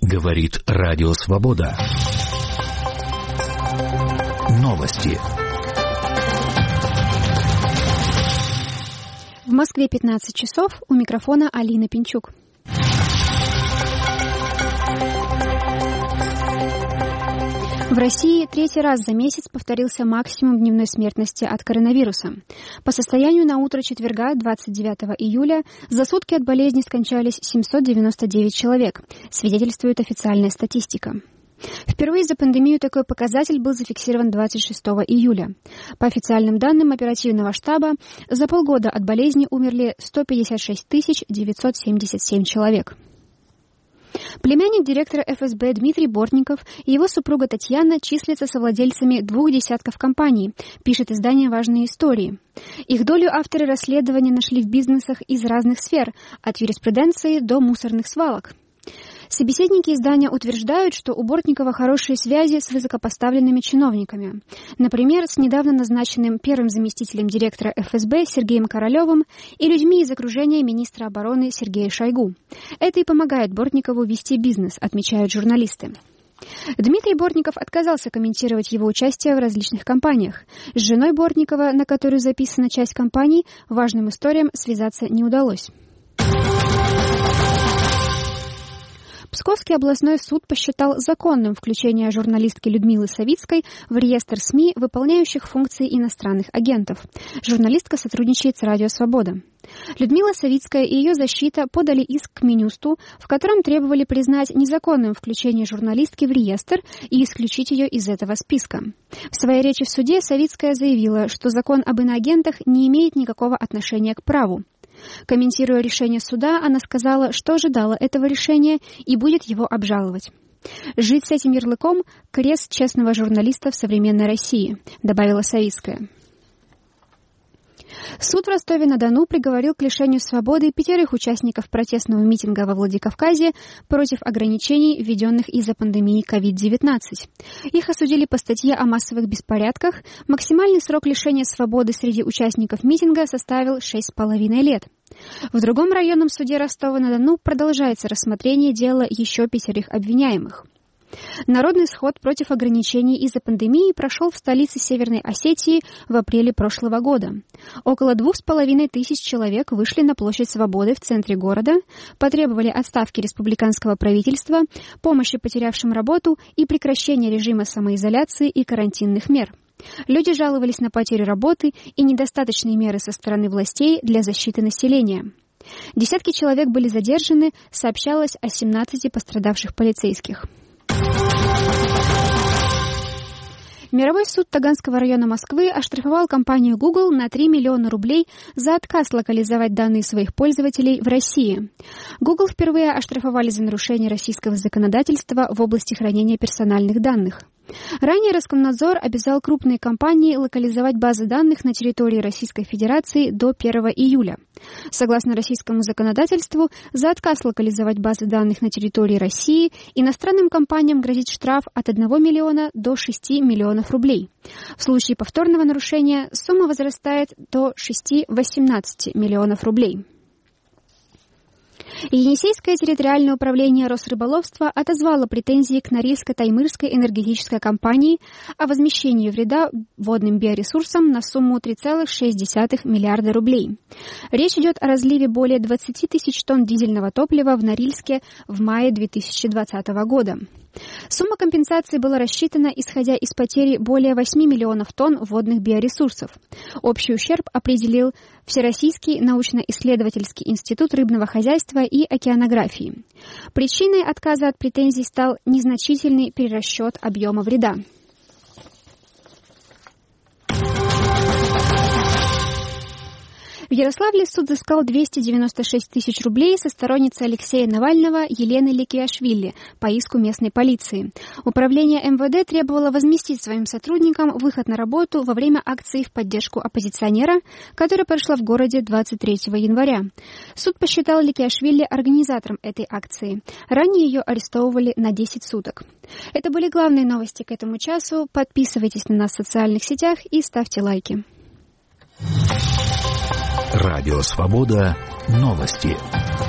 Говорит Радио Свобода. Новости. В Москве 15 часов. У микрофона Алина Пинчук. В России третий раз за месяц повторился максимум дневной смертности от коронавируса. По состоянию на утро четверга, 29 июля, за сутки от болезни скончались 799 человек, свидетельствует официальная статистика. Впервые за пандемию такой показатель был зафиксирован 26 июля. По официальным данным оперативного штаба, за полгода от болезни умерли 156 977 человек. Племянник директора ФСБ Дмитрий Бортников и его супруга Татьяна числятся совладельцами 2 десятков компаний, пишет издание «Важные истории». Их долю авторы расследования нашли в бизнесах из разных сфер, от юриспруденции до мусорных свалок. Собеседники издания утверждают, что у Бортникова хорошие связи с высокопоставленными чиновниками. Например, с недавно назначенным первым заместителем директора ФСБ Сергеем Королевым и людьми из окружения министра обороны Сергея Шойгу. Это и помогает Бортникову вести бизнес, отмечают журналисты. Дмитрий Бортников отказался комментировать его участие в различных компаниях. С женой Бортникова, на которую записана часть компаний, важным историям связаться не удалось. Псковский областной суд посчитал законным включение журналистки Людмилы Савицкой в реестр СМИ, выполняющих функции иностранных агентов. Журналистка сотрудничает с Радио Свобода. Людмила Савицкая и ее защита подали иск к Минюсту, в котором требовали признать незаконным включение журналистки в реестр и исключить ее из этого списка. В своей речи в суде Савицкая заявила, что закон об иноагентах не имеет никакого отношения к праву. Комментируя решение суда, она сказала, что ожидала этого решения и будет его обжаловать. «Жить с этим ярлыком – крест честного журналиста в современной России», – добавила Савицкая. Суд в Ростове-на-Дону приговорил к лишению свободы 5 участников протестного митинга во Владикавказе против ограничений, введенных из-за пандемии COVID-19. Их осудили по статье о массовых беспорядках. Максимальный срок лишения свободы среди участников митинга составил 6,5 лет. В другом районном суде Ростова-на-Дону продолжается рассмотрение дела еще 5 обвиняемых. Народный сход против ограничений из-за пандемии прошел в столице Северной Осетии в апреле прошлого года. Около 2500 человек вышли на площадь Свободы в центре города, потребовали отставки республиканского правительства, помощи потерявшим работу и прекращения режима самоизоляции и карантинных мер. Люди жаловались на потерю работы и недостаточные меры со стороны властей для защиты населения. Десятки человек были задержаны, сообщалось о 17 пострадавших полицейских. Мировой суд Таганского района Москвы оштрафовал компанию Google на 3 миллиона рублей за отказ локализовать данные своих пользователей в России. Google впервые оштрафовали за нарушение российского законодательства в области хранения персональных данных. Ранее Роскомнадзор обязал крупные компании локализовать базы данных на территории Российской Федерации до 1 июля. Согласно российскому законодательству, за отказ локализовать базы данных на территории России иностранным компаниям грозит штраф от 1 миллиона до 6 миллионов рублей. В случае повторного нарушения сумма возрастает до 6-18 миллионов рублей. Енисейское территориальное управление Росрыболовства отозвало претензии к Норильско-Таймырской энергетической компании о возмещении вреда водным биоресурсам на сумму 3,6 миллиарда рублей. Речь идет о разливе более 20 тысяч тонн дизельного топлива в Норильске в мае 2020 года. Сумма компенсации была рассчитана, исходя из потери более 8 миллионов тонн водных биоресурсов. Общий ущерб определил Всероссийский научно-исследовательский институт рыбного хозяйства и океанографии. Причиной отказа от претензий стал незначительный перерасчет объема вреда. В Ярославле суд взыскал 296 тысяч рублей со сторонницы Алексея Навального Елены Ликиашвили по иску местной полиции. Управление МВД требовало возместить своим сотрудникам выход на работу во время акции в поддержку оппозиционера, которая прошла в городе 23 января. Суд посчитал Ликиашвили организатором этой акции. Ранее ее арестовывали на 10 суток. Это были главные новости к этому часу. Подписывайтесь на нас в социальных сетях и ставьте лайки. Радио Свобода. Новости.